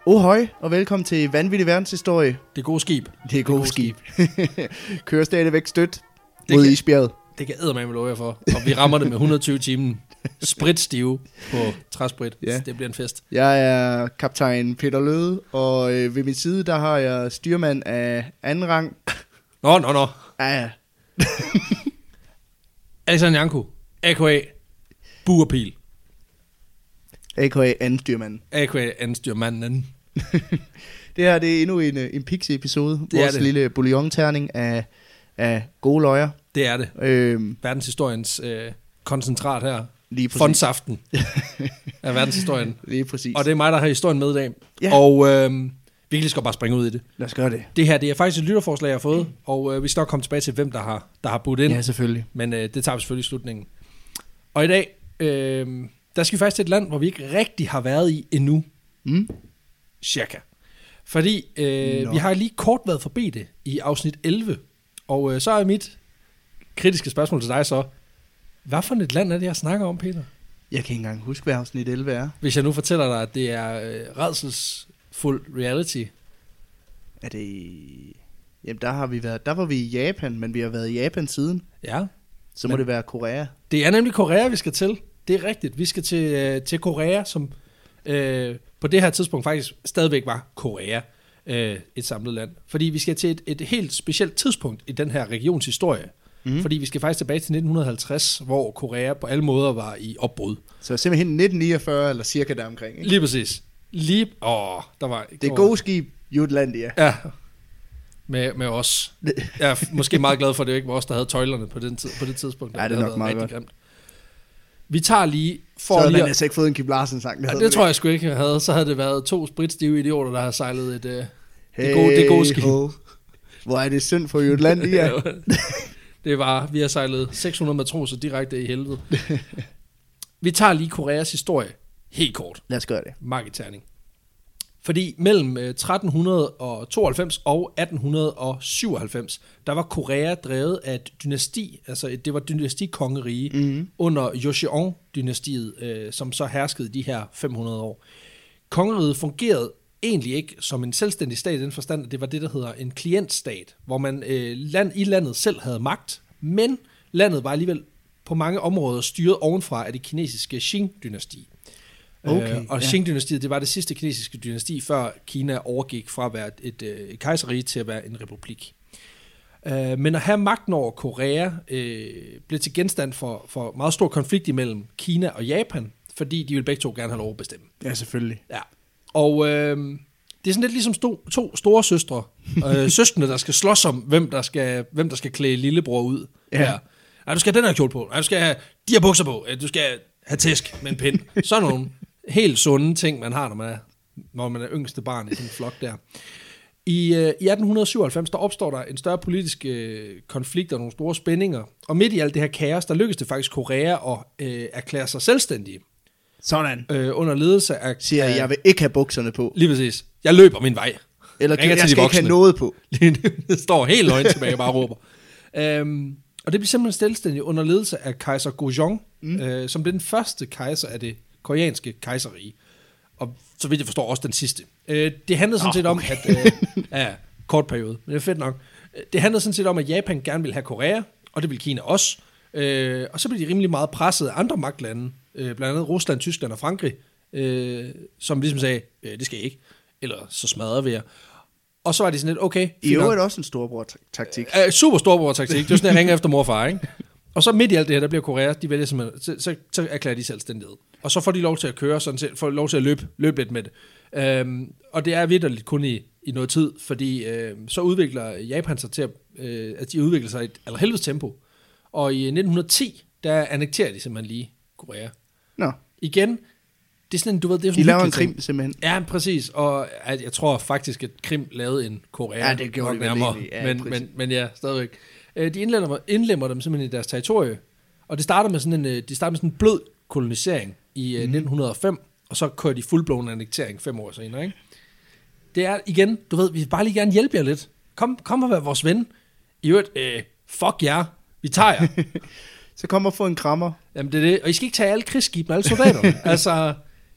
Ohøj, og velkommen til Vanvittig Verdenshistorie. Det gode skib. Det er gode skib. Kører stadigvæk stødt mod isbjerget. Det kan eddermame love jer for. Og vi rammer det med 120 timen. Spritstive på træsprit. Ja. Det bliver en fest. Jeg er kaptajn Peter Løde, og ved min side, der har jeg styrmand af anden rang. Nå. Ja. Alexander Janko, a.k.a. Buerpil. A.k.a. anden styrmand. A.k.a. anstyrmanden. Det her, det er endnu en Pixie-episode. Vores lille bouillon-terning af gode løjer. Det er det. Verdenshistoriens koncentrat her. Lige præcis. Fondsaften af verdenshistorien. Lige præcis. Og det er mig, der har historien med i dag. Ja. Og vi kan lige så godt bare springe ud i det. Lad os gøre det. Det her, det er faktisk et lytterforslag, jeg har fået. Og vi skal nok komme tilbage til, hvem der har budt ind. Ja, selvfølgelig. Men det tager vi selvfølgelig i slutningen. Og i dag, der skal vi faktisk til et land, hvor vi ikke rigtig har været i endnu. Cirka. Fordi vi har lige kort været forbi det i afsnit 11. Og så er mit kritiske spørgsmål til dig så, hvad for et land er det, jeg snakker om, Peter? Jeg kan ikke engang huske, hvad afsnit 11 er. Hvis jeg nu fortæller dig, at det er rædselsfuld reality. Er det... Jamen, der var vi i Japan, men vi har været i Japan siden. Ja. Så må det være Korea. Det er nemlig Korea, vi skal til. Det er rigtigt. Vi skal til Korea, som på det her tidspunkt faktisk stadigvæk var Korea, et samlet land. Fordi vi skal til et helt specielt tidspunkt i den her regions historie. Fordi vi skal faktisk tilbage til 1950, hvor Korea på alle måder var i opbrud. Så simpelthen 1949 eller cirka deromkring, ikke? Lige præcis. Der var... Det er gode skib, Jutlandia. Ja, med os. Jeg er måske meget glad for, at det ikke var os, der havde tøjlerne på det tidspunkt. Ja, det er nok meget godt. Grimt. Vi tager lige... Så havde man altså ikke fået en Kim Larsen-sang. Det tror jeg sgu ikke, jeg havde. Så havde det været 2 spritstive idioter, der har sejlet det gode skib. Hvor er det synd for Jutlandia. Det var, vi har sejlet 600 matroser direkte i helvede. Vi tager lige Koreas historie helt kort. Lad os gøre det. Marketerning. Fordi mellem 1392 og 1897, der var Korea drevet af et dynasti, altså det var et dynastikongerige under Joseon-dynastiet, som så herskede de her 500 år. Kongeriget fungerede egentlig ikke som en selvstændig stat i den forstand, at det var det, der hedder en klientstat, hvor man i landet selv havde magt, men landet var alligevel på mange områder styret ovenfra af det kinesiske Qing-dynasti. Okay, og Qing-dynastiet, det var det sidste kinesiske dynasti, før Kina overgik fra at være et kejserrige til at være en republik. Men at have magten over Korea blev til genstand for meget stor konflikt imellem Kina og Japan, fordi de ville begge to gerne have lov at bestemme. Ja, selvfølgelig. Ja. Og det er sådan lidt ligesom to store søstre, søskende, der skal slås om, hvem der skal klæde lillebror ud. Ja. Nej, du skal have den her kjole på. Nej, du skal have de her bukser på. Du skal have tæsk med en pind. Sådan nogle helt sunde ting, man har, når man er yngste barn i sådan en flok der. I 1897, der opstår der en større politisk konflikt og nogle store spændinger. Og midt i alt det her kaos, der lykkedes det faktisk Korea at erklære sig selvstændige. Sådan. Under ledelse af... Siger jeg vil ikke have bukserne på. Lige præcis. Jeg løber min vej. Eller jeg skal ikke have noget på. Det står helt nøgen tilbage og bare råber. Og det bliver simpelthen selvstændigt under ledelse af kejser Gojong, som blev den første kejser af det koreanske kejserrige. Og så vidt jeg forstår også den sidste. Det handlede sådan set om, at... kort periode, men det er fedt nok. Det handlede sådan set om, at Japan gerne ville have Korea, og det ville Kina også. Og så blev de rimelig meget presset af andre magtlande, blandt andet Rusland, Tyskland og Frankrig, som ligesom sagde, det skal I ikke, eller så smadrer vi jer. Og så var de sådan lidt, okay. I øvrigt også en storbror-taktik. Super storbror-taktik. Det var sådan, jeg ringer efter mor og far, ikke? Og så midt i alt det her, der bliver Korea, de vælger simpelthen, så erklærer de selvstændighed. Og så får de lov til at køre, sådan set, får lov til at løbe lidt med det. Og det er vitterligt kun i noget tid, fordi så udvikler Japan sig til, at de udvikler sig i et allerhelvedes tempo. Og i 1910, der annekterer de simpelthen lige Korea. Nå. Igen, det er sådan, du ved, det er sådan de laver en Krim, simpelthen. Ja, præcis. Og jeg tror faktisk, at Krim lavede en Korea. Ja, det gjorde de nærmere. Ja, men ja, stadigvæk. De indlemmer dem simpelthen i deres territorie. Og det starter med sådan en blød kolonisering i 1905, og så kører de fuldblåen annektering 5 år senere, ikke? Det er igen, du ved, vi vil bare lige gerne hjælpe jer lidt. Kom og vær vores ven. I øvrigt, fuck jer. Vi tager jer. Så kom og få en krammer. Jamen det er det. Og I skal ikke tage alle krigsskibene, alle soldaterne. Altså,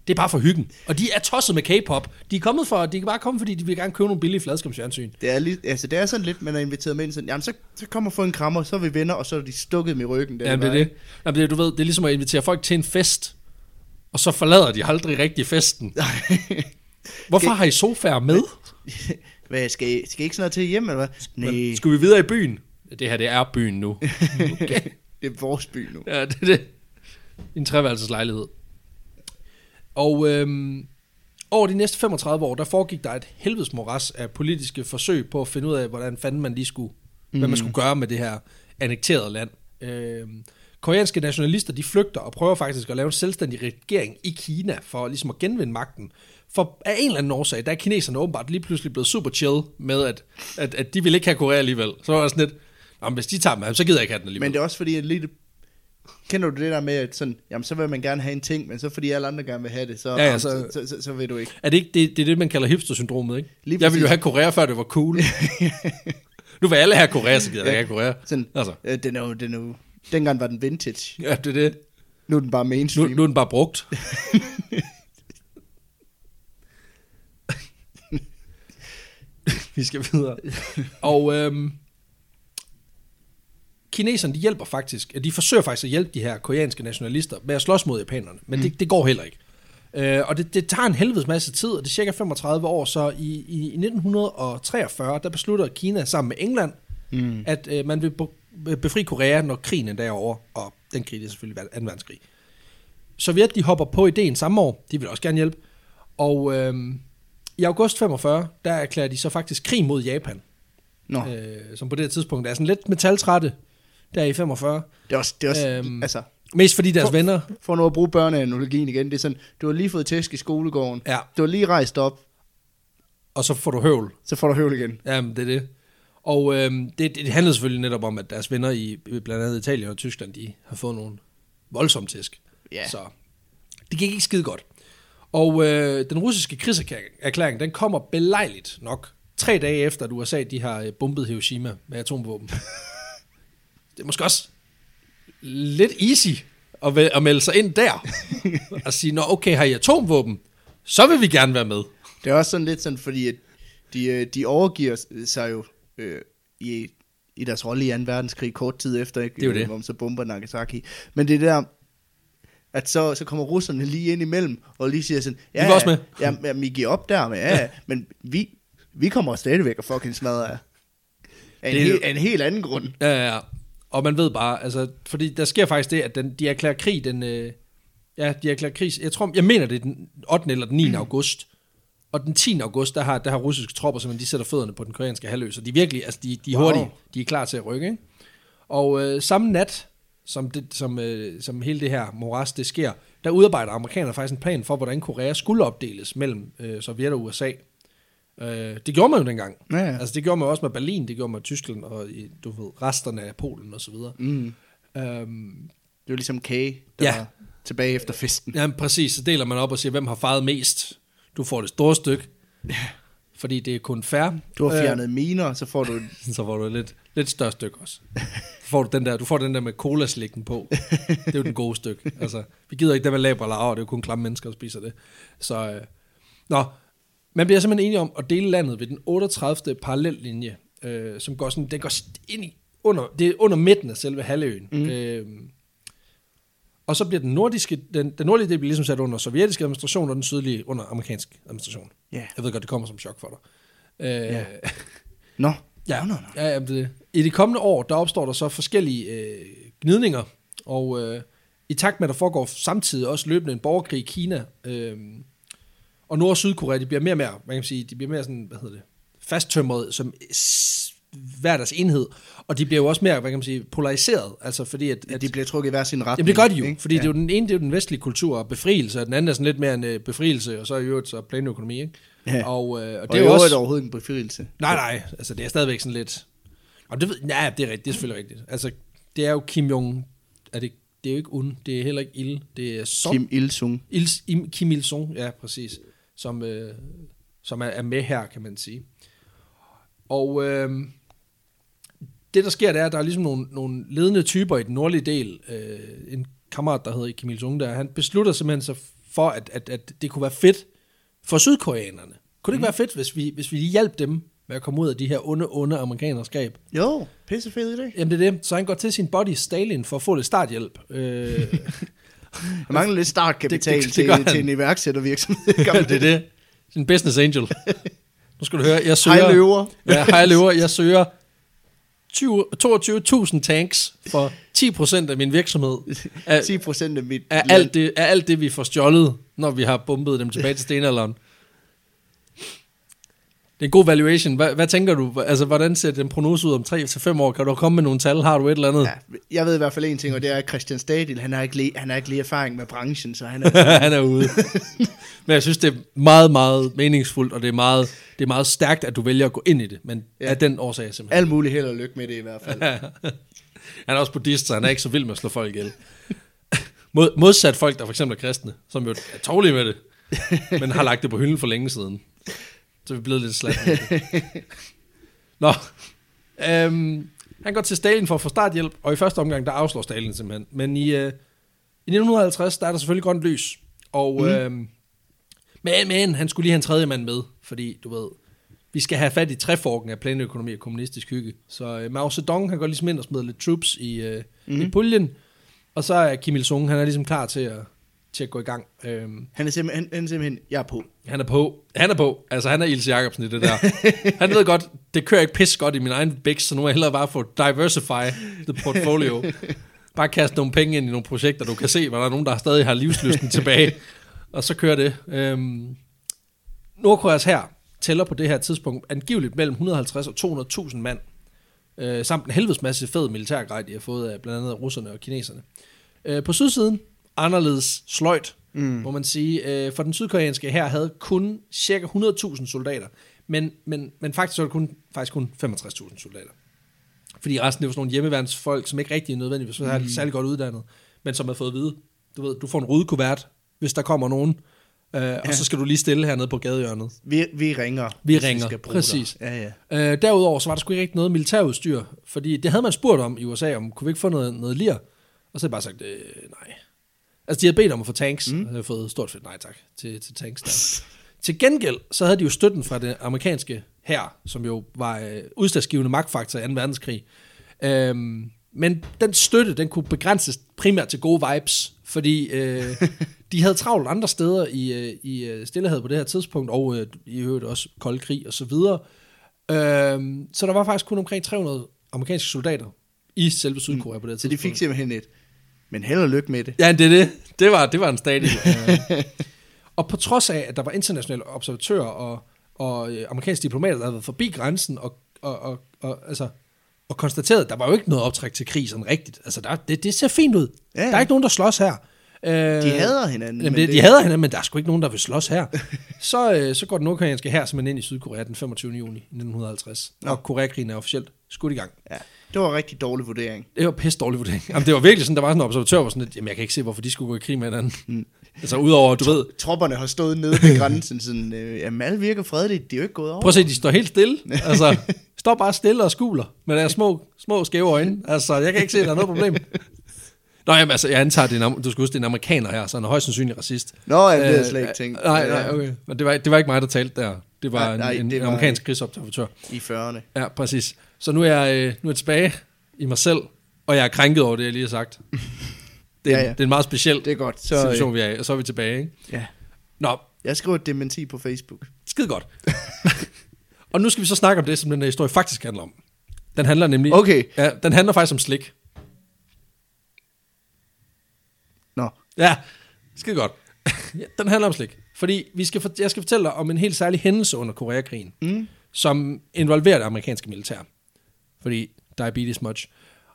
Det er bare for hyggen. Og de er tosset med K-pop. De er bare kommet, fordi de vil gerne købe nogle billige fladskærmsfjernsyn. Det er sådan lidt, man er inviteret med ind, sådan, jamen så kommer få en krammer, så er vi venner, og så er de stukket dem i ryggen. Jamen det er det. Jamen, det. Du ved, det er ligesom at invitere folk til en fest, og så forlader de aldrig rigtig festen. Hvorfor har I sofaer med? Hvad, skal I ikke sådan noget til hjem, eller hvad? Nej. Skal vi videre i byen? Det her, det er byen nu. Okay. Det er vores by nu. Ja, det er det. En treværelseslejlighed. Og over de næste 35 år, der foregik der et helvedes moras af politiske forsøg på at finde ud af, hvordan fanden man lige skulle, hvad man skulle gøre med det her annekterede land. Koreanske nationalister, de flygter og prøver faktisk at lave en selvstændig regering i Kina, for ligesom at genvinde magten. For af en eller anden årsag, der er kineserne åbenbart lige pludselig blevet super chill med, at de vil ikke have Korea alligevel. Så var der sådan lidt, hvis de tager dem, så gider jeg ikke have den alligevel. Men det er også fordi, at lidt... Kender du det der med, at sådan, jamen så vil man gerne have en ting, men så fordi alle andre gerne vil have det, så vil du ikke. Er det ikke det er det, man kalder hipster-syndromet, ikke? Jeg vil jo have Korea, før det var cool. Nu vil alle have Korea, så gider jeg ikke have Korea. Sådan, altså. Dengang var den vintage. Ja, det er det. Nu er den bare mainstream. Nu er den bare brugt. Vi skal videre. Og kineserne, de hjælper faktisk, de forsøger faktisk at hjælpe de her koreanske nationalister med at slås mod japanerne, men det går heller ikke. Og det tager en helvedes masse tid, og det er cirka 35 år, så i 1943, der beslutter Kina sammen med England, at man vil befri Korea, når krigen er derovre, og den krig er selvfølgelig 2. verdenskrig. Sovjet, de hopper på ideen samme år, de vil også gerne hjælpe, og i august 45, der erklærer de så faktisk krig mod Japan, som på det tidspunkt er sådan lidt metaltrætte, der i 45. Det er også altså... Mest fordi deres venner... For nu at bruge børneanalogien igen, det er sådan, du har lige fået tæsk i skolegården, du har lige rejst op, og så får du høvl. Så får du høvl igen. Jamen, det er det. Og det handlede selvfølgelig netop om, at deres venner i blandt andet Italien og Tyskland, de har fået nogle voldsomme tæsk. Yeah. Så det gik ikke skide godt. Og den russiske krigserklæring, den kommer belejligt nok 3 dage efter, at USA de har bombet Hiroshima med atomvåben. Det er måske også lidt easy at melde sig ind der. Og sige, nå okay, har I atomvåben? Så vil vi gerne være med. Det er også sådan lidt sådan, fordi de overgiver sig jo i deres rolle i 2. verdenskrig kort tid efter, ikke? Det er jo det. Hvor man så bomber Nagasaki. Men det der, at så kommer russerne lige ind imellem, og lige siger sådan, vi var også med. Jamen, I giver op der, men vi kommer stadigvæk og fucking smadre af en helt anden grund. Ja. Og man ved bare, altså, fordi der sker faktisk det, at de erklærer krig de erklærer krig, jeg mener det er den 8. eller den 9. august, og den 10. august, der har russiske tropper, som de sætter fødderne på den koreanske halvø, så de virkelig, altså de er hurtige, de er klar til at rykke, ikke? Og samme nat, som hele det her moras, det sker, der udarbejder amerikanerne faktisk en plan for, hvordan Korea skulle opdeles mellem Sovjet og USA. Det gjorde man jo dengang. Ja. Altså det gjorde man også med Berlin, det gjorde man med Tyskland og resterne af Polen og så videre. Det var ligesom kage, der var tilbage efter festen. Ja, præcis. Så deler man op og siger, hvem har faret mest. Du får det store stykke, fordi det er kun fair. Du har fjernet miner, så får du så får du et lidt større stykke også. Du får den der med colaslikken på. Det er jo den gode stykke. Altså, vi gider ikke det med laber eller det er jo kun klamme mennesker, der spiser det. Så man bliver simpelthen enige om at dele landet ved den 38. parallellinje, som går sådan, den går ind det er under midten af selve halvøen. Og så bliver den nordlige del bliver ligesom sat under sovjetisk administration, og den sydlige under amerikansk administration. Yeah. Jeg ved godt, det kommer som chok for dig. Nå. Ja, det. I de kommende år, der opstår der så forskellige gnidninger, og i takt med, at der foregår samtidig også løbende en borgerkrig i Kina, og Nord- og Sydkorea, de bliver mere og mere, man kan sige, de bliver mere sådan, fasttømret som hver deres enhed, og de bliver jo også mere, hvad kan man sige, polariseret, altså fordi at de bliver trukket i hver sin retning. Jamen det gør de jo, ikke? Fordi det er jo den ene, det er jo den vestlige kultur og befrielse, og den anden er sådan lidt mere en befrielse, og så i øvrigt så planøkonomi, ikke? Ja. Og det er jo også overhovedet en befrielse. Nej, altså det er stadigvæk sådan lidt, og det det er rigtigt, det er selvfølgelig rigtigt. Altså det er jo Kim Jong, det er jo ikke Un, det er heller ikke Il, det er Song. Kim Il-sung. Kim Il-sung, ja præcis, som er med her, kan man sige. Og det, der sker, det er, at der er ligesom nogle ledende typer i den nordlige del. En kammerat, der hedder Kim Il-sung, han beslutter simpelthen sig for, at det kunne være fedt for sydkoreanerne. Kunne det ikke være fedt, hvis vi lige hjalp dem med at komme ud af de her onde amerikanerskab? Jo, pissefed idé. Jamen det er det. Så han går til sin buddy Stalin for at få lidt starthjælp. Han mangler lidt startkapital til en iværksættervirksomhed. Det er det. En business angel. Nu skal du høre, jeg søger... Hej løver. Ja, hej løver. Jeg søger 22.000 tanks for 10% af min virksomhed. 10% af mit af alt det, vi får stjålet, når vi har bombet dem tilbage til stenalderen. Det er en god valuation. Hvad tænker du? Altså, hvordan ser den prognose ud om 3-5 år? Kan du komme med nogle tal? Har du et eller andet? Ja, jeg ved i hvert fald en ting, og det er, at Christian Stadil, han har ikke lige erfaring med branchen, så han er... Han er ude. Men jeg synes, det er meget, meget meningsfuldt, og det er meget stærkt, at du vælger at gå ind i det. Men af den årsag simpelthen. Alt muligt held og lykke med det i hvert fald. Han er også buddhist, så han er ikke så vild med at slå folk ihjel. Modsat folk, der for eksempel er kristne, som jo er tålige med det, men har lagt det på hylden for længe siden. Så vi er blevet lidt slat. Nå. Han går til Stalin for at få starthjælp, og i første omgang, der afslår Stalin simpelthen. Men i 1950, der er der selvfølgelig grønt lys. Og, men han skulle lige have en tredje mand med, fordi, du ved, vi skal have fat i træforken af planøkonomi og kommunistisk hygge. Så Mao Zedong, han går ligesom ind og smider lidt troops i puljen, og så er Kim Il-sung, han er ligesom klar til at gå i gang. Han er simpelthen, jeg er på. Han er på. Altså, han er Ilse Jacobsen i det der. Han ved godt, det kører ikke pis godt i min egen bæks, så nu er jeg hellere bare få diversify the portfolio. Bare kaste nogle penge ind i nogle projekter, du kan se, hvor der er nogen, der stadig har livslysten tilbage. Og så kører det. Nordkoreas hær tæller på det her tidspunkt angiveligt mellem 150 og 200.000 mand. Samt en helvedes masse fed militærgrej, de har fået af blandt andet russerne og kineserne. På sydsiden, anderledes sløjt, må man sige. For den sydkoreanske hær havde kun cirka 100.000 soldater, men faktisk var det faktisk kun 65.000 soldater. Fordi resten det var sådan nogle hjemmeværnsfolk, som ikke rigtig er nødvendigvis er særlig godt uddannet, men som har fået at vide, du får en rudekuvert, hvis der kommer nogen, og så skal du lige stille hernede på gadehjørnet. Vi ringer. Vi ringer, præcis. Ja. Derudover så var der sgu ikke rigtig noget militærudstyr, fordi det havde man spurgt om i USA, om kunne vi ikke få noget lir, og så havde jeg bare sagt, nej. Altså, de havde bedt om at få tanks, og jeg havde fået stort fedt nej tak til tanks der. Til gengæld, så havde de jo støtten fra det amerikanske hær, som jo var udslagsgivende magtfaktor i 2. verdenskrig. Men den støtte, den kunne begrænses primært til gode vibes, fordi de havde travlt andre steder i Stillehavet på det her tidspunkt, og i øvrigt også kold krig og så videre. Så der var faktisk kun omkring 300 amerikanske soldater i selve Sydkorea på det her tidspunkt. Så de fik simpelthen et, men held og lykke med det. Ja, det var en stadie. Og på trods af, at der var internationale observatører og amerikanske diplomater, der havde været forbi grænsen og konstateret, at der var jo ikke noget optræk til krig sådan rigtigt. Altså, det ser fint ud. Ja. Der er ikke nogen, der slås her. De hader hinanden. Jamen, de hader hinanden, men der er sgu ikke nogen, der vil slås her. Så går den nordkoreanske hær simpelthen ind i Sydkorea den 25. juni 1950. Og Koreakrigen er officielt skudt i gang. Ja. Det var en rigtig dårlig vurdering. Det var pisse dårlig vurdering. Jamen, det var virkelig sådan, der var sådan en observatør, hvor sådan lidt, jamen jeg kan ikke se, hvorfor de skulle gå i krig med hinanden. Altså udover, du ved... Tropperne har stået nede ved grænsen, sådan, jamen alle virker fredeligt, de er jo ikke gået over. Prøv at se, de står helt stille. Altså, står bare stille og skuler med deres små skæve øjne. Altså, jeg kan ikke se, at der er noget problem. Nå, jamen, altså, jeg antager, du skal huske, det er en amerikaner her, så han er højst sandsynlig racist. Nå, jeg ved slet ikke tænkt. Nej, okay. Men det var ikke mig, der talte der. Det var en amerikansk krigsobservatør. I 40'erne. Ja, præcis. Så nu er jeg tilbage i mig selv, og jeg er krænket over det, jeg lige har sagt. Det er en meget speciel situation, vi er i, og så er vi tilbage, ikke? Ja. Nå. Jeg skriver et dementi på Facebook. Skide godt. Og nu skal vi så snakke om det, som den her historie faktisk handler om. Den handler nemlig... Okay. Ja, den handler faktisk om slik. Nå. Ja, skide godt. Den handler om slik. Fordi jeg skal fortælle dig om en helt særlig hændelse under Koreakrigen, som involverer det amerikanske militær. Fordi diabetes much.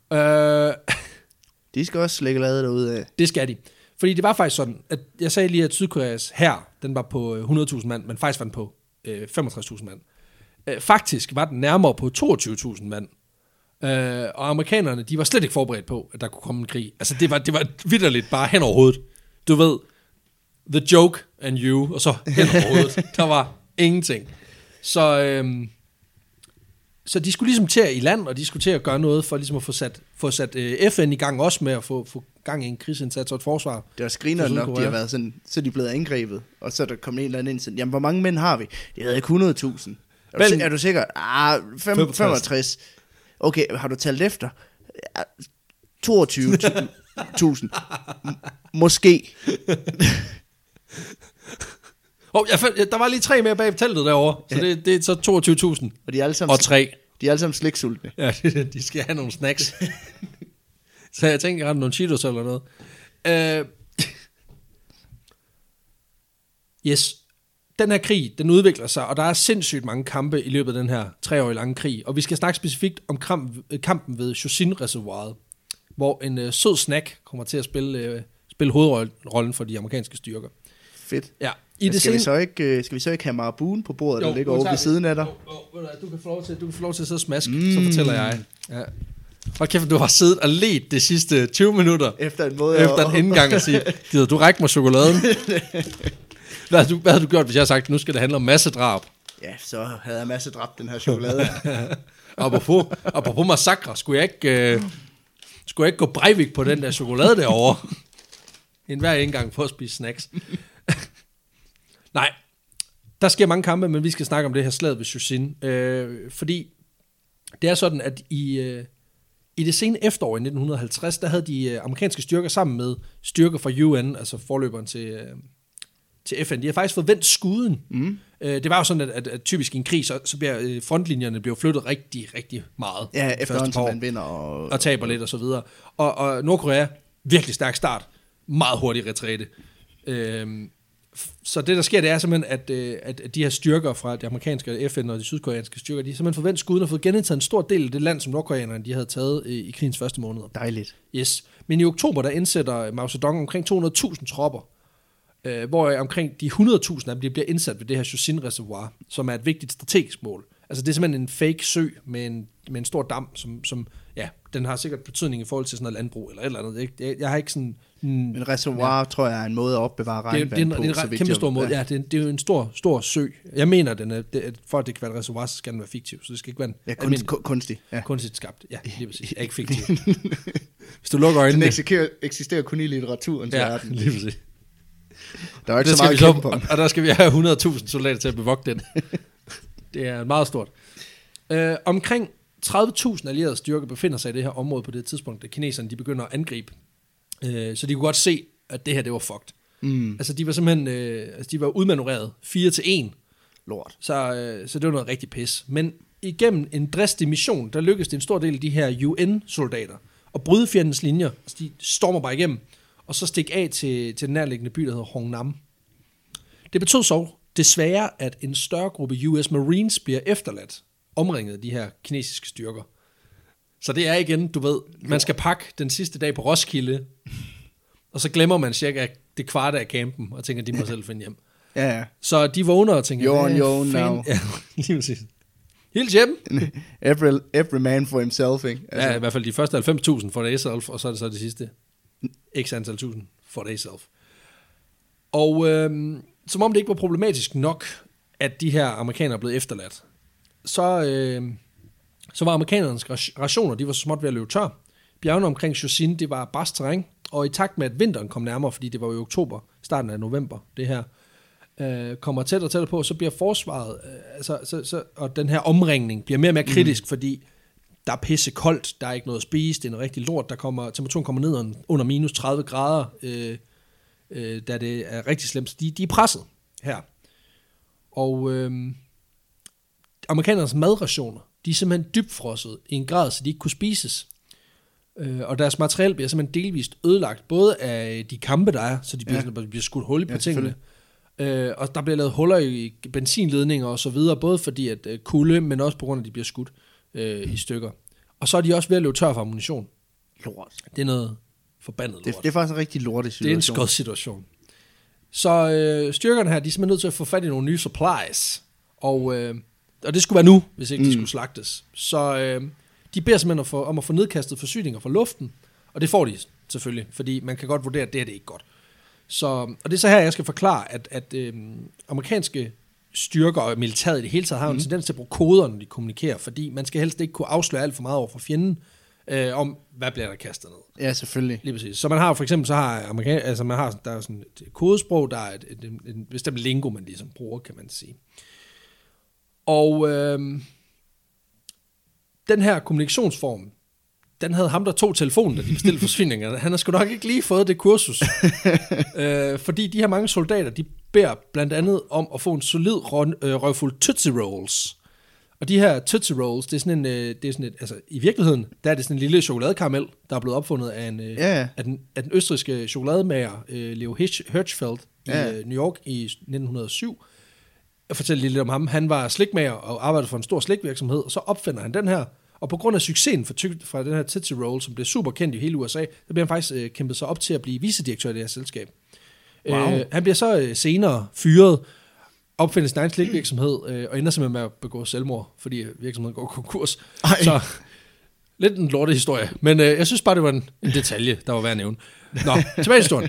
De skal også slikke ladet derude af. Det skal de. Fordi det var faktisk sådan, at jeg sagde lige, at Sydkoreas hær, den var på 100.000 mand, men faktisk var den på 65.000 mand. Faktisk var den nærmere på 22.000 mand. Og amerikanerne, de var slet ikke forberedt på, at der kunne komme en krig. Altså det var vitterligt bare hen over hovedet. Du ved, the joke and you, og så hen over hovedet. Der var ingenting. Så de skulle ligesom til at i land, og de skulle til at gøre noget for ligesom at få sat FN i gang også med at få gang i en krigsindsats og et forsvar. Det var skrinerne nok, de har været sådan, så de er blevet angrebet, og så er der kommet en eller anden ind sådan, jamen hvor mange mænd har vi? Det ved ikke 100.000. Er du sikker? 65. Okay, har du talt efter? 22.000. Måske. Der var lige 3 mere bag teltet derovre, så det er så 22.000. Og de er alle sammen, og 3. De er alle sammen sliksultne. Ja, de skal have nogle snacks. Så jeg tænker, at nogle Cheetos eller noget. Yes. Den her krig, den udvikler sig, og der er sindssygt mange kampe i løbet af den her 3-årige lange krig. Og vi skal snakke specifikt om kampen ved Chosin-reservoiret, hvor en sød snack kommer til at spille hovedrollen for de amerikanske styrker. Fedt. Ja. Skal vi så ikke have Marabuen på bordet, der ligger over ved siden af dig? Du kan få lov til at sidde og smaske, så fortæller jeg. Ja. Hold kæft, du har siddet og let de sidste 20 minutter efter en indgang og sige, gider du række mig chokoladen? Hvad havde du gjort, hvis jeg havde sagt, nu skal det handle om massedrab? Ja, så havde jeg massedrabt den her chokolade. Apropos massakre, skulle jeg ikke gå Breivik på den der chokolade derovre? En hver indgang for at spise snacks. Nej, der sker mange kampe, men vi skal snakke om det her slaget ved Chosin. Fordi det er sådan, at i det sene efterår i 1950, der havde de amerikanske styrker sammen med styrker fra UN, altså forløberen til FN, de har faktisk fået vendt skuden. Det var jo sådan, at typisk i en krig, så bliver frontlinjerne bliver flyttet rigtig, rigtig meget. Ja, efterhånden som man vinder. Og taber lidt og så videre. Og Nordkorea, virkelig stærk start, meget hurtig retræte. Så det, der sker, det er simpelthen, at de her styrker fra de amerikanske FN og de sydkoreanske styrker, de har simpelthen forventet skuden og fået genindtaget en stor del af det land, som nordkoreanerne de havde taget i krigens første måneder. Dejligt. Yes. Men i oktober, der indsætter Mao Zedong omkring 200.000 tropper, hvor omkring de 100.000 af dem bliver indsat ved det her Chosin-reservoir, som er et vigtigt strategisk mål. Altså det er simpelthen en fake sø med en stor dam, som ja, den har sikkert betydning i forhold til sådan noget landbrug eller et eller andet. Jeg har ikke sådan... En reservoir, tror jeg, er en måde at opbevare regnvand på. Det er en kæmpe stor måde. Ja, det er jo en stor sø. Jeg mener, for at det kan være et reservoir, så skal den være fiktiv. Så det skal ikke være en kunstig. Ja. Kunstigt skabt. Ja, lige præcis. Ikke fiktiv. Hvis du lukker øjnene... Den eksisterer kun i litteraturens verden. Lige præcis. Der er ikke så meget kæmpe på. Og der skal vi have 100.000 soldater til at bevogte den. Det er meget stort. Omkring 30.000 allierede styrker befinder sig i det her område på det tidspunkt, da kineserne de begynder at angribe. Så de kunne godt se, at det her, det var fucked. Altså, de var simpelthen de var udmanøvreret 4-1. Lort. Så det var noget rigtig pis. Men igennem en dristig mission, der lykkedes det en stor del af de her UN-soldater at bryde fjendens linjer. Altså, de stormer bare igennem, og så stikke af til den nærliggende by, der hedder Hongnam. Det betød så desværre, at en større gruppe US Marines bliver efterladt, omringet af de her kinesiske styrker. Så det er igen, du ved, man skal pakke den sidste dag på Roskilde, og så glemmer man cirka det kvarte af campen, og tænker, de må selv finde hjem. Ja. Så de vågner og tænker, you're on your own now. Ja, lige præcis. Helt hjem. Every man for himself, ikke? Altså. Ja, i hvert fald de første 90.000 for day self, og så er det så det sidste x antal tusind for day self. Og som om det ikke var problematisk nok, at de her amerikanere er blevet efterladt, så var amerikanernes rationer, de var så småt ved at løbe tør. Bjergene omkring Chosin, det var barskt terræn, og i takt med, at vinteren kom nærmere, fordi det var jo i oktober, starten af november, det her, kommer tættere og tættere på, så bliver forsvaret, og den her omringning bliver mere og mere kritisk, fordi der er pisse koldt, der er ikke noget at spise, det er noget rigtig lort, temperaturen kommer ned under minus 30 grader, da det er rigtig slemt. De er presset her. Og amerikanernes madrationer, de er simpelthen dybfrosset i en grad, så de ikke kunne spises. Og deres materiel bliver simpelthen delvist ødelagt, både af de kampe, der er, så de bliver skudt hul på tingene. Og der bliver lavet huller i benzinledninger og så videre, både fordi at kulde, men også på grund af, at de bliver skudt i stykker. Og så er de også ved at løbe tør for ammunition. Lort. Det er noget forbandet lort. Det er faktisk en rigtig lortig situation. Det er en skød situation. Så styrkerne her, de er simpelthen nødt til at få fat i nogle nye supplies. Og det skulle være nu, hvis ikke de skulle slagtes. Så de beder simpelthen om at få nedkastet forsyninger fra luften. Og det får de selvfølgelig, fordi man kan godt vurdere, at det er ikke godt. Og det er så her, jeg skal forklare, at amerikanske styrker og militæret i det hele taget har en tendens til at bruge koder, når de kommunikerer, fordi man skal helst ikke kunne afsløre alt for meget over for fjenden, om hvad bliver der kastet ned. Ja, selvfølgelig. Lige præcis. Så man har for eksempel, der er sådan et kodesprog, der er en bestemt lingo, man ligesom bruger, kan man sige. Og den her kommunikationsform, den havde ham, der tog telefonen, da de bestilte forsyningerne. Han har sgu nok ikke lige fået det kursus. Fordi de her mange soldater, de beder blandt andet om at få en solid røvfuld Tootsie Rolls. Og de her Tootsie Rolls, det er sådan et, altså i virkeligheden, der er det sådan en lille chokoladekaramel, der er blevet opfundet af den østrigske chokolademager Leo Hirschfeld i New York i 1907. Jeg fortæller lidt om ham. Han var slikmager og arbejdede for en stor slikvirksomhed, og så opfinder han den her. Og på grund af succesen fra den her Tootsie Roll, som blev super kendt i hele USA, så bliver han faktisk kæmpet sig op til at blive vicedirektør i det her selskab. Wow. Han bliver så senere fyret, opfinder sin egen slikvirksomhed, og ender simpelthen med at begå selvmord, fordi virksomheden går konkurs. Ej. Så lidt en lortehistorie. Men jeg synes bare, det var en detalje, der var værd at nævne. Nå, tilbage til historien.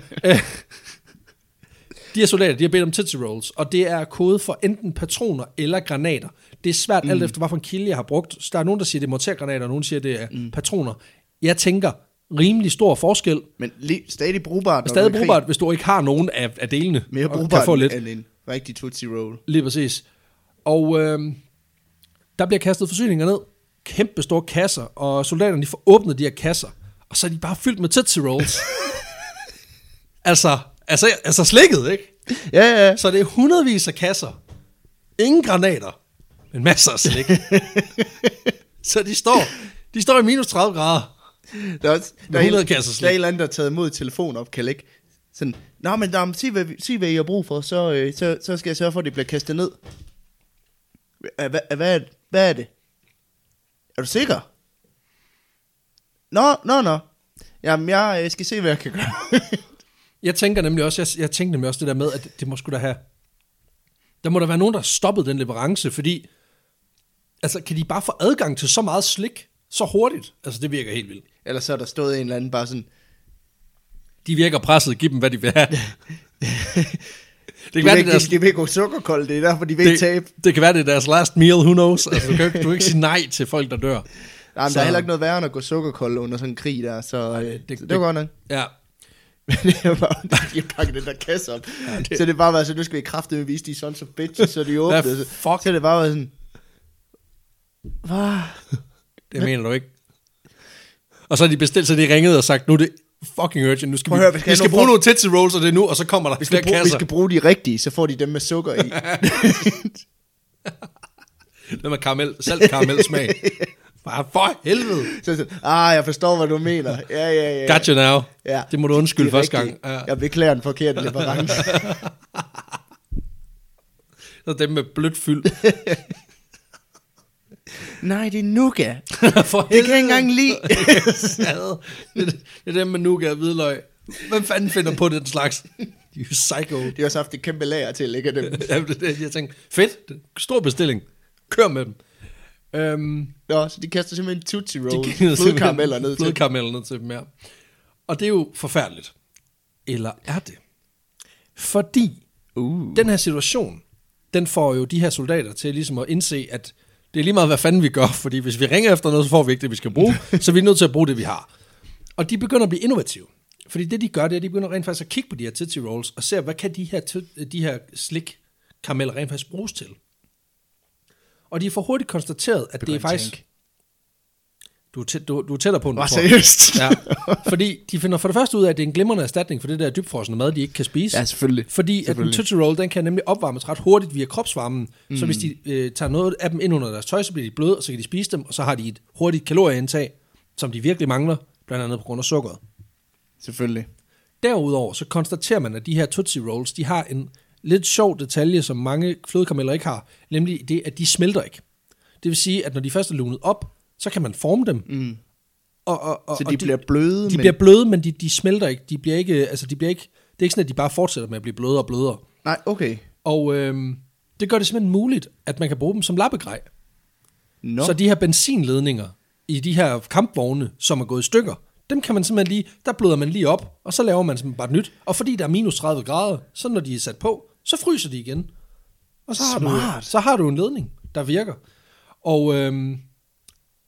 De her soldater, de har bedt om Tootsie Rolls, og det er kode for enten patroner eller granater. Det er svært alt efter, hvilken kilde jeg har brugt. Så der er nogen, der siger, det er mortergranater, og nogen siger, det er patroner. Jeg tænker, rimelig stor forskel. Men stadig brugbart. Stadig brugbart, hvis du ikke har nogen af delene. Mere brugbart end en rigtig Tootsie Roll. Lige præcis. Og der bliver kastet forsyninger ned. Kæmpe store kasser, og soldaterne de får åbnet de her kasser, og så er de bare fyldt med Tootsie Rolls. Altså slikket, ikke? Ja. Så det er hundredvis af kasser. Ingen granater, men masser af slik. Så de står i minus 30 grader. Der er en eller anden, der har taget imod telefonopkald, ikke? Sådan, nå, men sig hvad I har brug for, så skal jeg sørge for, at det bliver kastet ned. Hvad er det? Er du sikker? Nå. Jamen, jeg skal se, hvad jeg kan gøre. Jeg tænkte nemlig også det der med, at det må sgu da have... Der må der være nogen, der har stoppet den leverance, fordi... Altså, kan de bare få adgang til så meget slik så hurtigt? Altså, det virker helt vildt. Eller så er der stået en eller anden bare sådan... De virker presset, giv dem, hvad de vil have. De vil ikke gå sukkerkold, det er derfor, de vil ikke tabe. Det kan være, det er deres last meal, who knows? Altså, du kan ikke sige nej til folk, der dør. Nej, men der er heller ikke noget værre end at gå sukkerkold under sådan en krig der, så det var godt nok. Ja. Men det er bare, de har pakket den der kasse op. Ja, så det bare var sådan, nu skal vi kraftedeme vise de sons of bitches, så de åbnede. Så det bare var sådan... Hvad? Det mener du ikke. Og så har de bestilt, så de ringede og sagt, nu er det fucking urgent, nu skal vi skal bruge nogle Tootsie Rolls, og det er nu, og så kommer der flere kasser. Vi skal bruge de rigtige, så får de dem med sukker i. Det med salt karamel smag. For helvede. Jeg forstår, hvad du mener. Ja. Got you now. Ja. Det må du undskylde første gang. Ja. Jeg beklager den forkerte leverance. Så dem med blødt fyld. Nej, det er nougat. For det kan jeg ikke engang lide. Det er dem med nougat og hvidløg. Hvem fanden finder på den slags? De er psycho. De har også haft et kæmpe lager til at lægge dem. Jeg tænkte, fedt. Stor bestilling. Kør med dem. Så de kaster simpelthen Tootsie Rolls, flødekarameller ned til dem, ja. Og det er jo forfærdeligt. Eller er det? Fordi den her situation, den får jo de her soldater til ligesom at indse, at det er lige meget, hvad fanden vi gør, fordi hvis vi ringer efter noget, så får vi ikke det, vi skal bruge, så vi er nødt til at bruge det, vi har. Og de begynder at blive innovative. Fordi det, de gør, det er, at de begynder rent faktisk at kigge på de her Tootsie Rolls, og ser, hvad kan de her slik-karameller rent faktisk bruges til. Og de får hurtigt konstateret, at det er faktisk... Du er tættere på en. Seriøst? Ja, fordi de finder for det første ud af, at det er en glimrende erstatning for det der dybfrosne mad, de ikke kan spise. Ja, selvfølgelig. Fordi at en Tootsie Roll, den kan nemlig opvarmes ret hurtigt via kropsvarmen. Så hvis de tager noget af dem ind under deres tøj, så bliver de bløde, og så kan de spise dem, og så har de et hurtigt kalorieindtag, som de virkelig mangler, blandt andet på grund af sukkeret. Selvfølgelig. Derudover så konstaterer man, at de her Tootsie Rolls, de har en lidt sjov detalje, som mange flødekarameller ikke har, nemlig det, at de smelter ikke. Det vil sige, at når de først er lunet op, så kan man forme dem. Så de bliver bløde? De bliver bløde, men de smelter ikke. Det er ikke sådan, at de bare fortsætter med at blive blødere og blødere. Nej, okay. Og det gør det simpelthen muligt, at man kan bruge dem som lappegrej. Så de her benzinledninger i de her kampvogne, som er gået i stykker, dem kan man simpelthen der bløder man lige op, og så laver man simpelthen bare et nyt. Og fordi der er minus 30 grader, så når de er sat på, så fryser de igen. Og så har du en ledning, der virker.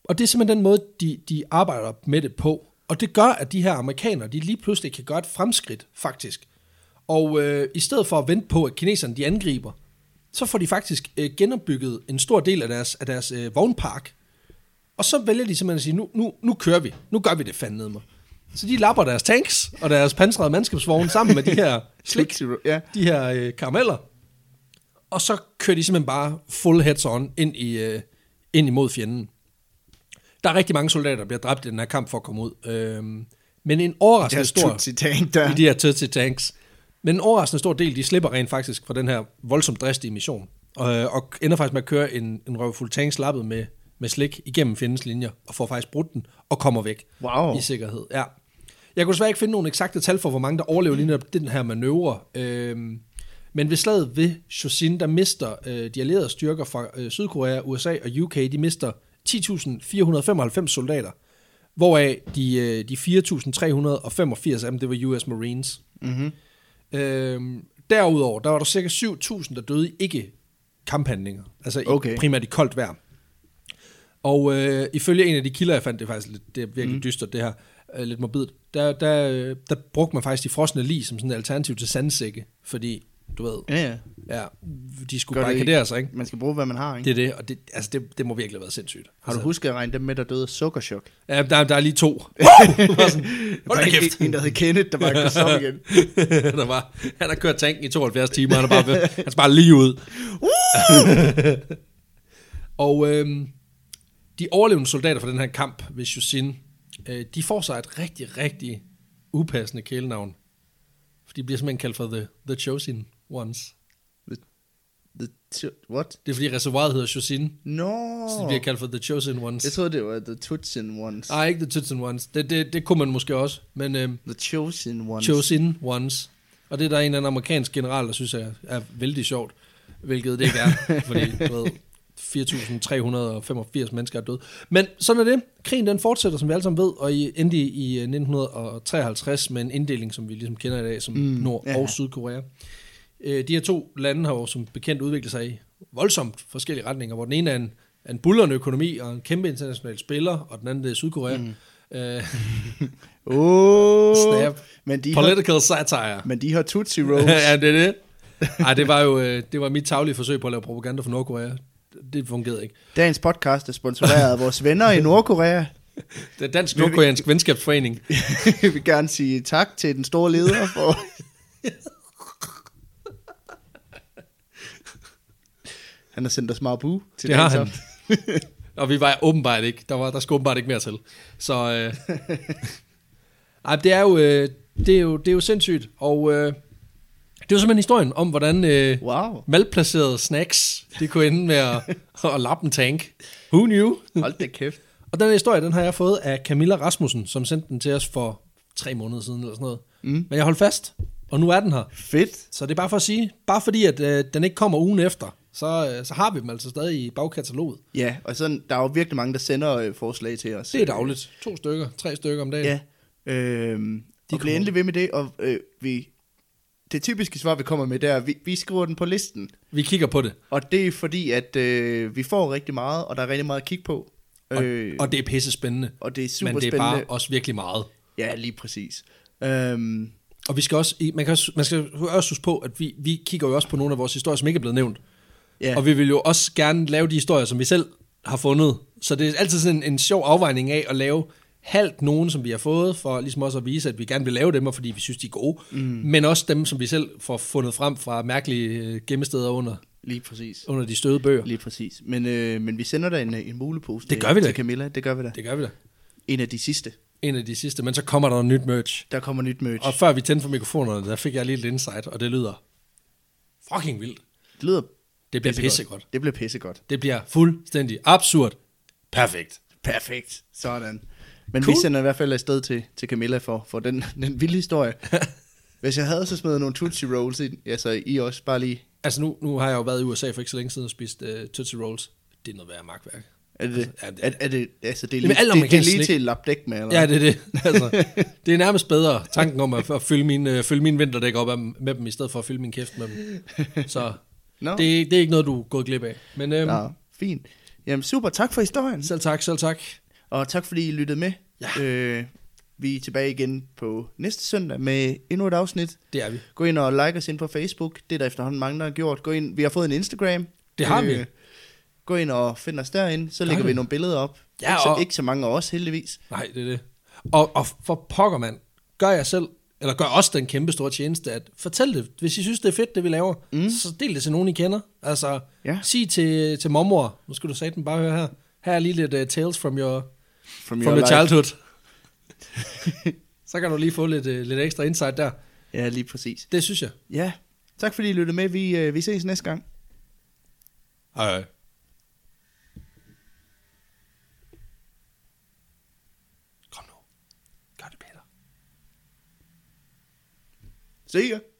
Og det er simpelthen den måde, de arbejder med det på. Og det gør, at de her amerikanere, de lige pludselig kan gøre et fremskridt, faktisk. Og i stedet for at vente på, at kineserne de angriber, så får de faktisk genopbygget en stor del af deres vognpark. Og så vælger de simpelthen at sige, nu kører vi. Nu gør vi det fandme mig. Så de lapper deres tanks og deres pansrede mandskabsvogne sammen med de her slik, de her karameller. Og så kører de simpelthen bare full heads on ind imod fjenden. Der er rigtig mange soldater, der bliver dræbt i den her kamp for at komme ud. Men en overraskende stor... I de her Tutsi tanks. Men en overraskende stor del, de slipper rent faktisk fra den her voldsomt dristige mission. Og ender faktisk med at køre en røvfuld tanks lappet med slik igennem fjendens linjer, og får faktisk brudt den, og kommer væk i sikkerhed. Ja. Jeg kunne desværre ikke finde nogle eksakte tal for, hvor mange der overlever lige netop den her manøvre. Men ved slaget ved Chosin, der mister de allierede styrker fra Sydkorea, USA og UK, de mister 10.495 soldater, hvoraf de 4.385 af dem, det var US Marines. Mm-hmm. Derudover, der var der cirka 7.000, der døde i ikke-kamphandlinger, altså primært i koldt vejr. Og ifølge en af de kilder, jeg fandt, det er faktisk lidt, det er virkelig dystert det her, lidt morbidt, der brugte man faktisk de frosne lig som sådan et alternativ til sandsække, fordi, du ved, ja, de skulle barrikadere sig, ikke? Man skal bruge, hvad man har, ikke? Det er det, og det må virkelig have været sindssygt. Har du husket at regne dem med, der døde af sukkerchok? Ja, der er lige 2. Hold da kæft. En, der hed Kenneth, der bare kunne sove igen. Han har kørt tanken i 72 timer, han skal bare lige ud. Og de overlevende soldater fra den her kamp ved Chosin, de får sig et rigtig, rigtig upassende kælenavn. For de bliver simpelthen kaldt for The Chosen Ones. What? Det er fordi reservoiret hedder Chosin. No. Så de bliver kaldt for The Chosen Ones. Jeg troede, det var The Tutsin Ones. Nej, ikke The Tutsin Ones. Det kunne man måske også. Men, The Chosen Ones. Chosen Ones. Og det er der en eller anden amerikansk general, der synes er vældig sjovt. Hvilket det ikke er. Fordi, du ved, 4.385 mennesker er døde. Men sådan er det. Krigen den fortsætter, som vi alle sammen ved, og endte i 1953 med en inddeling, som vi ligesom kender i dag, som Nord- og Sydkorea. De her 2 lande har jo som bekendt udviklet sig i voldsomt forskellige retninger, hvor den ene er en buldrende økonomi og en kæmpe international spiller, og den anden det er Sydkorea. Snap. Political satire. Men de har Tootsie Rolls. Ja, det er det. Ej, det var mit taglige forsøg på at lave propaganda for Nordkorea. Det fungerede ikke. Dagens podcast er sponsoreret af vores venner i Nordkorea. Det er Dansk Nordkoreansk Venskabsforening. Jeg vil gerne sige tak til den store leder for... Han har sendt os meget bu til det har han. Og vi var åbenbart ikke. Der skulle åbenbart ikke mere til. Så det er jo sindssygt. Og det er jo simpelthen historien om, hvordan malplacerede snacks, de kunne ende med at lappe en tank. Who knew? Hold da kæft. Og den historie, den har jeg fået af Camilla Rasmussen, som sendte den til os for 3 måneder siden, eller sådan noget. Men jeg holdt fast, og nu er den her. Fedt. Så det er bare for at sige, bare fordi at den ikke kommer ugen efter, så har vi dem altså stadig i bagkataloget. Ja, og sådan, der er jo virkelig mange, der sender forslag til os. Det er dagligt. 2 stykker, 3 stykker om dagen. Ja, og bliver endelig ved med det, og det typiske svar, vi kommer med, det er, vi skriver den på listen. Vi kigger på det. Og det er fordi, at vi får rigtig meget, og der er rigtig meget at kigge på. Og det er pisse spændende. Og det er super spændende. Men det er bare også virkelig meget. Ja, lige præcis. Og vi skal også, man skal også huske på, at vi kigger jo også på nogle af vores historier, som ikke er blevet nævnt. Yeah. Og vi vil jo også gerne lave de historier, som vi selv har fundet. Så det er altid sådan en sjov afvejning af at lave halvt nogen, som vi har fået, for ligesom også at vise, at vi gerne vil lave dem, og fordi vi synes, de er gode. Men også dem, som vi selv får fundet frem fra mærkelige gemmesteder under. Lige præcis. Under de støde bøger. Lige præcis. Men vi sender da en mulepose det gør vi da. Til Camilla. Det gør vi da. Det gør vi da. En af de sidste. Men så kommer der nyt merch. Der kommer nyt merch. Og før vi tændte for mikrofonerne, der fik jeg lige lidt insight, og det lyder fucking vildt. Det bliver pissegodt. Det bliver pissegodt. Det bliver fuldstændig absurd. Perfekt. Sådan. Men cool. Vi sender i hvert fald afsted til Camilla for den vilde historie. Hvis jeg havde så smidt nogle Tootsie Rolls ind, så I også bare lige... Altså nu har jeg jo været i USA for ikke så længe siden og spist Tootsie Rolls. Det er noget værd markværk. Er det? Er det altså det er lige til lapdæk med, eller? Ja, det er det. Altså, det er nærmest bedre tanken om at fylde min vinterdæk op med dem, i stedet for at fylde min kæft med dem. Så det er ikke noget, du er gået glip af. Men, ja, fint. Jamen super, tak for historien. Selv tak. Og tak fordi I lyttede med. Ja. Vi er tilbage igen på næste søndag med endnu et afsnit. Det er vi. Gå ind og like os ind på Facebook. Det er der efterhånden mange, der har gjort. Gå ind. Vi har fået en Instagram. Det har vi. Gå ind og find os derinde. Så lægger vi nogle billeder op. Ja, ikke så mange af os, heldigvis. Nej, det er det. Og for pokker, mand. Gør os den kæmpe store tjeneste, at fortæl det. Hvis I synes, det er fedt, det vi laver, så del det til nogen, I kender. Altså, sig til mormor. Nu skal du sige den bare høre her. Her er lige lidt tales from your childhood. Så kan du lige få lidt ekstra insight der. Ja, lige præcis. Det synes jeg. Ja, tak fordi I lyttede med. Vi ses næste gang. Hej. Kom nu. Gør det bedre. See ya.